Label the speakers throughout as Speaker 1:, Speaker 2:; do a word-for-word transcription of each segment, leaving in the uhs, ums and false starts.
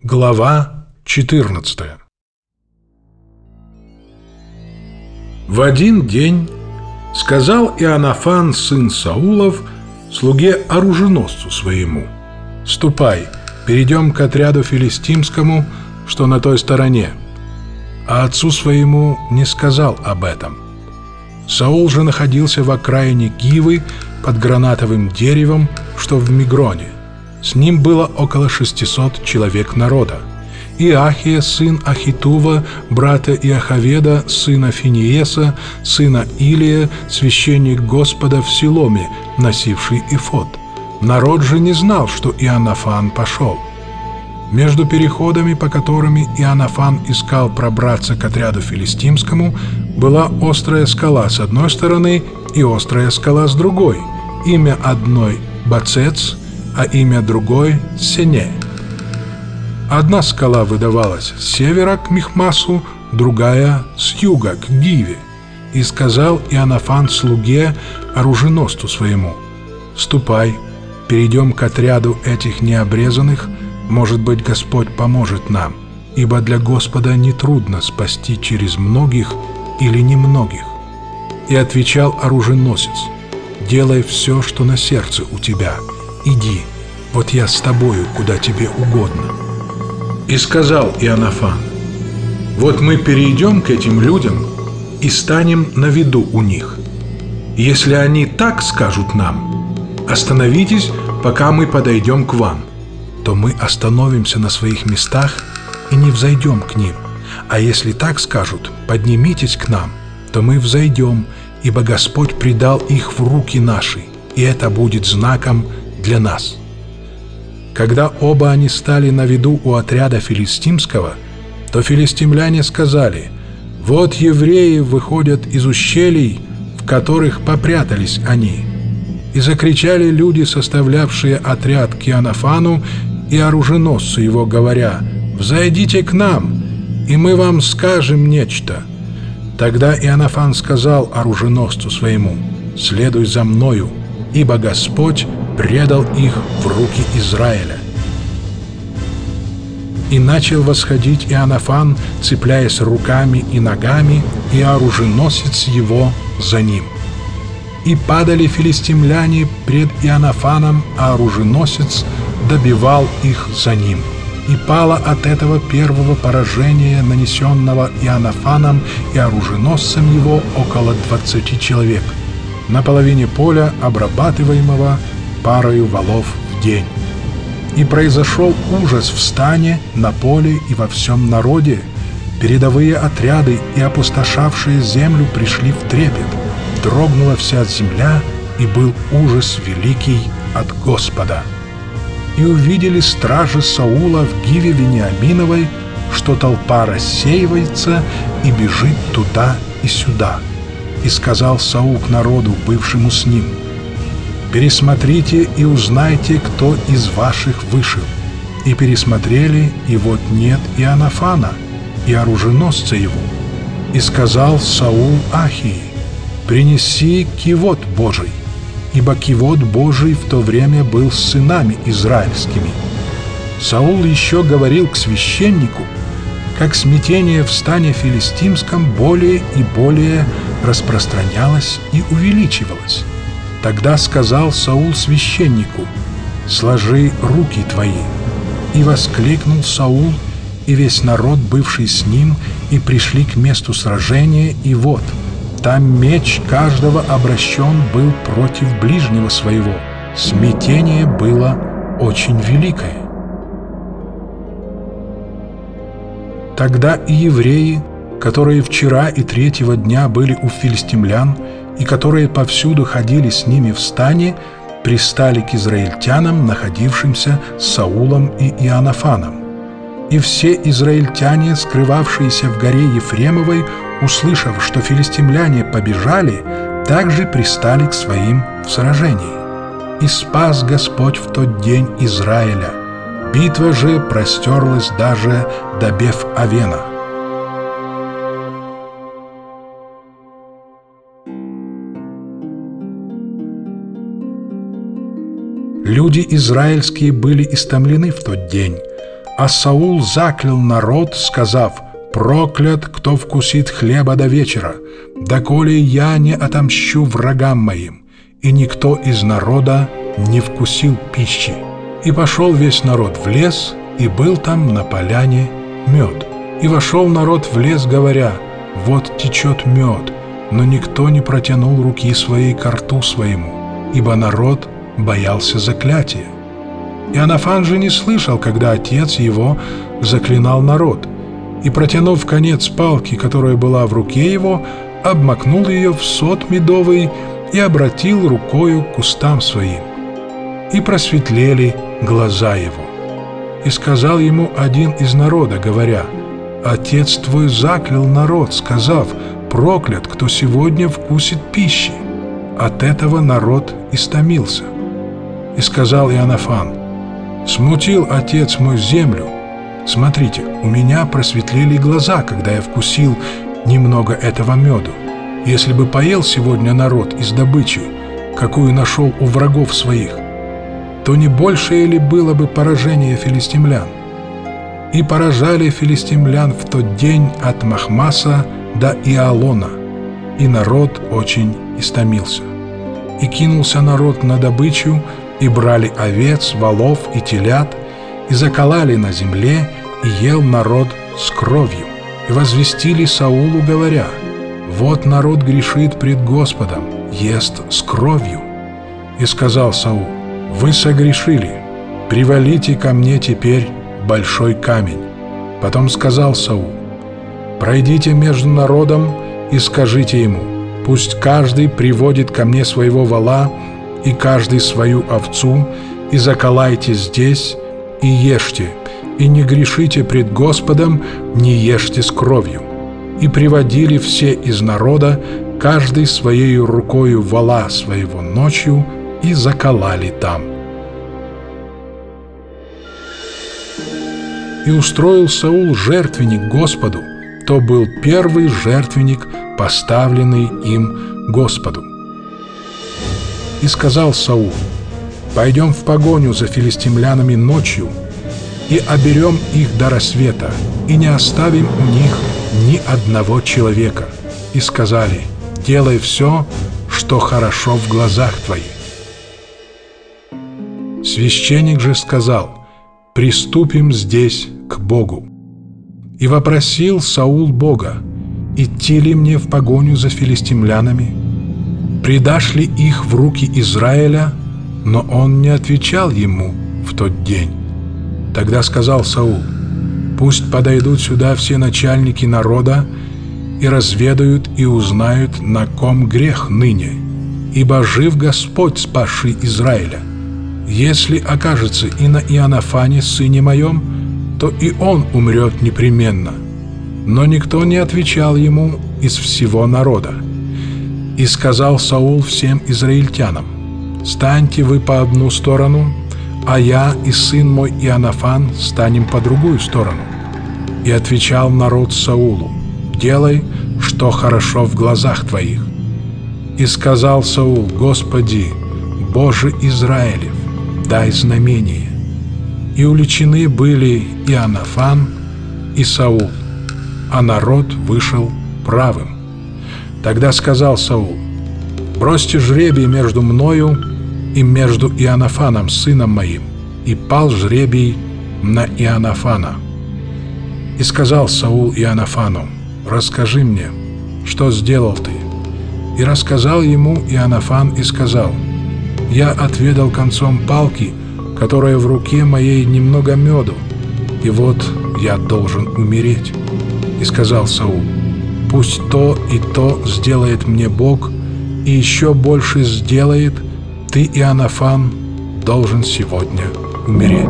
Speaker 1: Глава четырнадцатая. В один день сказал Иоаннафан, сын Саулов, слуге-оруженосцу своему: «Ступай, перейдем к отряду филистимскому, что на той стороне». А отцу своему не сказал об этом. Саул же находился в окраине Гивы под гранатовым деревом, что в Мигроне. С ним было около шестисот человек народа. Иахия, сын Ахитува, брата Иохаведа, сына Финиеса, сына Илия, священник Господа в Силоме, носивший эфод. Народ же не знал, что Иоаннафан пошел. Между переходами, по которым Иоаннафан искал пробраться к отряду филистимскому, была острая скала с одной стороны и острая скала с другой. Имя одной — Бацец, а имя другой — Сене. Одна скала выдавалась с севера к Михмасу, другая — с юга к Гиве. И сказал Иоаннафан слуге, оруженосцу своему: «Ступай, перейдем к отряду этих необрезанных, может быть, Господь поможет нам, ибо для Господа нетрудно спасти через многих или немногих». И отвечал оруженосец: «Делай все, что на сердце у тебя. Иди, вот я с тобою, куда тебе угодно». И сказал Иоаннафан: «Вот мы перейдем к этим людям и станем на виду у них. Если они так скажут нам: остановитесь, пока мы подойдем к вам, то мы остановимся на своих местах и не взойдем к ним. А если так скажут: поднимитесь к нам, то мы взойдем, ибо Господь предал их в руки наши, и это будет знаком для нас». Когда оба они стали на виду у отряда филистимского, то филистимляне сказали: «Вот евреи выходят из ущелий, в которых попрятались они». И закричали люди, составлявшие отряд, к Иоаннафану и оруженосцу его, говоря: «Взойдите к нам, и мы вам скажем нечто». Тогда Иоаннафан сказал оруженосцу своему: «Следуй за мною, ибо Господь предал их в руки Израиля». И начал восходить Иоаннафан, цепляясь руками и ногами, и оруженосец его за ним. И падали филистимляне пред Иоаннафаном, а оруженосец добивал их за ним. И пало от этого первого поражения, нанесенного Иоаннафаном и оруженосцем его, около двадцати человек, на половине поля, обрабатываемого парою валов в день. И произошел ужас в стане, на поле и во всем народе. Передовые отряды и опустошавшие землю пришли в трепет. Дрогнула вся земля, и был ужас великий от Господа. И увидели стражи Саула в Гиве Вениаминовой, что толпа рассеивается и бежит туда и сюда. И сказал Саул к народу, бывшему с ним: «Пересмотрите и узнайте, кто из ваших вышел». И пересмотрели, и вот нет Иоаннафана и оруженосца его. И сказал Саул Ахии: «Принеси кивот Божий», ибо кивот Божий в то время был с сынами израильскими. Саул еще говорил к священнику, как смятение в стане филистимском более и более распространялось и увеличивалось. Тогда сказал Саул священнику: «Сложи руки твои». И воскликнул Саул и весь народ, бывший с ним, и пришли к месту сражения, и вот там меч каждого обращен был против ближнего своего. Смятение было очень великое. Тогда и евреи, которые вчера и третьего дня были у филистимлян, и которые повсюду ходили с ними в стане, пристали к израильтянам, находившимся с Саулом и Иоаннафаном. И все израильтяне, скрывавшиеся в горе Ефремовой, услышав, что филистимляне побежали, также пристали к своим в сражении. И спас Господь в тот день Израиля. Битва же простерлась даже до Беф-Авена. Люди израильские были истомлены в тот день, А Саул заклял народ, сказав: «Проклят, кто вкусит хлеба до вечера, доколе я не отомщу врагам моим». И никто из народа не вкусил пищи. И пошел весь народ в лес, и был там на поляне мед. И вошел народ в лес, говоря: «Вот течет мед», но никто не протянул руки своей ко рту своему, ибо народ боялся заклятия. Иоаннафан же не слышал, когда отец его заклинал народ, и, протянув конец палки, которая была в руке его, обмакнул ее в сот медовый и обратил рукою к устам своим. И просветлели глаза его. И сказал ему один из народа, говоря: «Отец твой заклял народ, сказав: проклят, кто сегодня вкусит пищи». От этого народ истомился. И сказал Иоаннафан: «Смутил отец мой землю. Смотрите, у меня просветлели глаза, когда я вкусил немного этого меду. Если бы поел сегодня народ из добычи, какую нашел у врагов своих, то не большее ли было бы поражение филистимлян? И поражали филистимлян в тот день от Махмаса до Иалона, и народ очень истомился. И кинулся народ на добычу, и брали овец, волов и телят, и закололи на земле, и ел народ с кровью. И возвестили Саулу, говоря: «Вот народ грешит пред Господом, ест с кровью». И сказал Саул: «Вы согрешили, привалите ко мне теперь большой камень». Потом сказал Саул: «Пройдите между народом и скажите ему: пусть каждый приводит ко мне своего вола и каждый свою овцу, и заколайте здесь, и ешьте, и не грешите пред Господом, не ешьте с кровью». И приводили все из народа, каждый своей рукою вола своего ночью, и заколали там. И устроил Саул жертвенник Господу. То был первый жертвенник, поставленный им Господу. И сказал Саул: «Пойдем в погоню за филистимлянами ночью, и оберем их до рассвета, и не оставим у них ни одного человека». И сказали: «Делай все, что хорошо в глазах твоих». Священник же сказал: «Приступим здесь к Богу». И вопросил Саул Бога: «Идти ли мне в погоню за филистимлянами? Предашь ли их в руки Израиля?» Но он не отвечал ему в тот день. Тогда сказал Саул: «Пусть подойдут сюда все начальники народа и разведают и узнают, на ком грех ныне, ибо жив Господь, спасший Израиля. Если окажется и на Иоаннафане, сыне моем, то и он умрет непременно». Но никто не отвечал ему из всего народа. И сказал Саул всем израильтянам: «Станьте вы по одну сторону, а я и сын мой Иоаннафан станем по другую сторону». И отвечал народ Саулу: «Делай, что хорошо в глазах твоих». И сказал Саул: «Господи, Боже Израилев, дай знамение». И уличены были Иоаннафан и Саул, а народ вышел правым. Тогда сказал Саул: «Бросьте жребий между мною и между Иоаннафаном, сыном моим». И пал жребий на Иоаннафана. И сказал Саул Иоаннафану: «Расскажи мне, что сделал ты?» И рассказал ему Иоаннафан и сказал: «Я отведал концом палки, которая в руке моей, немного меду, и вот я должен умереть». И сказал Саул: «Пусть то и то сделает мне Бог, и еще больше сделает, ты, Иоаннафан, должен сегодня умереть».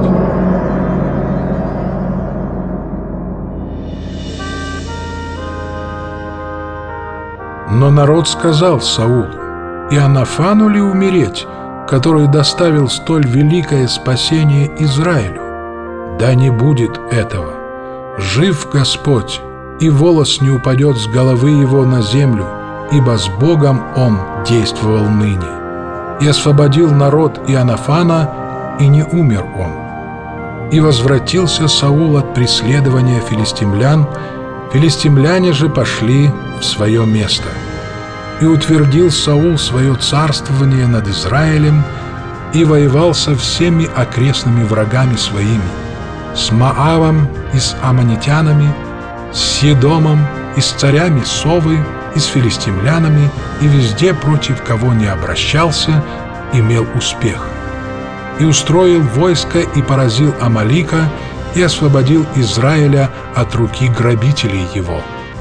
Speaker 1: Но народ сказал Саулу: «Иоаннафану ли умереть, который доставил столь великое спасение Израилю? Да не будет этого. Жив Господь, и волос не упадет с головы его на землю, ибо с Богом он действовал ныне. И освободил народ Иоаннафана, и не умер он». И возвратился Саул от преследования филистимлян, филистимляне же пошли в свое место. И утвердил Саул свое царствование над Израилем и воевал со всеми окрестными врагами своими, с Моавом и с аммонитянами, с Сидомом и с царями Совы, и с филистимлянами, и везде, против кого не обращался, имел успех. И устроил войско, и поразил Амалика, и освободил Израиля от руки грабителей его.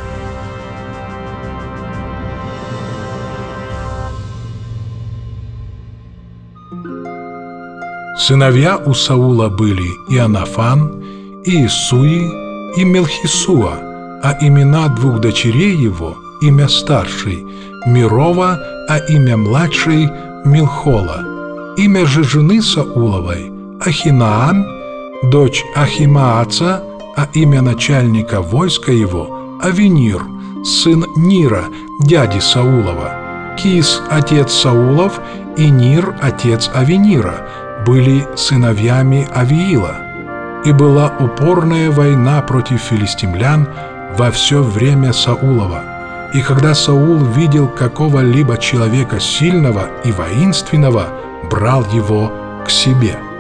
Speaker 1: Сыновья у Саула были Ионафан, и Исуи, и Мелхисуа, а имена двух дочерей его, имя старшей Мирова, а имя младшей Милхола. Имя же жены Сауловой Ахинаам, дочь Ахимааца, а имя начальника войска его Авенир, сын Нира, дяди Саулова. Кис, отец Саулов, и Нир, отец Авенира, были сыновьями Авиила. И была упорная война против филистимлян во все время Саулова. И когда Саул видел какого-либо человека сильного и воинственного, брал его к себе.